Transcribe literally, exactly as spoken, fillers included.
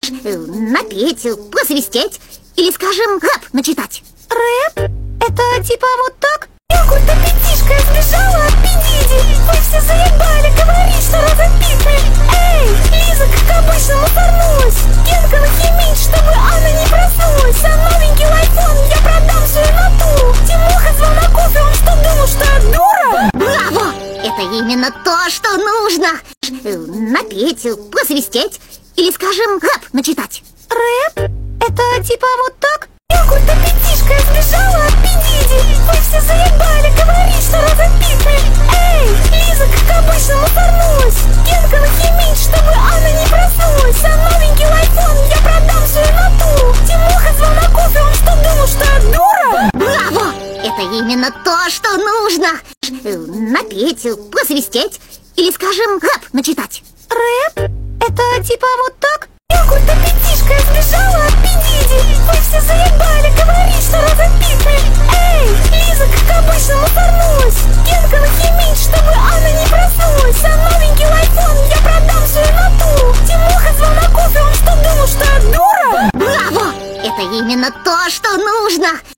Напеть, посвистеть или, скажем, рэп начитать. Рэп? Это типа вот так? Какой-то пятишка сбежала от педиди. Вы все заебали говорить, что разопихли. Эй, Лиза, как обычно, мусорнулась. Генка нахимить, чтобы она не проснулась. А новенький айфон я продам свою натуру. Тимоха звал на кофе, он что, думал, что я дура? Браво! Это именно то, что нужно. Напеть, посвистеть или, скажем, рэп начитать. Рэп? Это типа вот так? Какой-то пятишка сбежала от педиди. Вы все заебали говорить, что разопихли. Эй, Лиза, как обычно, мусорнулась. Генка нахимить, чтобы она не проснулась. А новенький айфон я продам свою натуру. Тимоха звал на кофе, он что, думал, что я дура? Браво! Это именно то, что нужно. Напеть, посвистеть или, скажем, рэп начитать. Рэп? Это типа вот так? Какой-то пятишка сбежала от педиди. Вы все заебали говорить, что разопихли. Эй, Лиза, как обычно, мусорнулась. Генка нахимить, чтобы она не проснулась. А новенький айфон я продам свою натуру. Тимоха звал на кофе, он что, думал, что я дура? Браво! Это именно то, что нужно.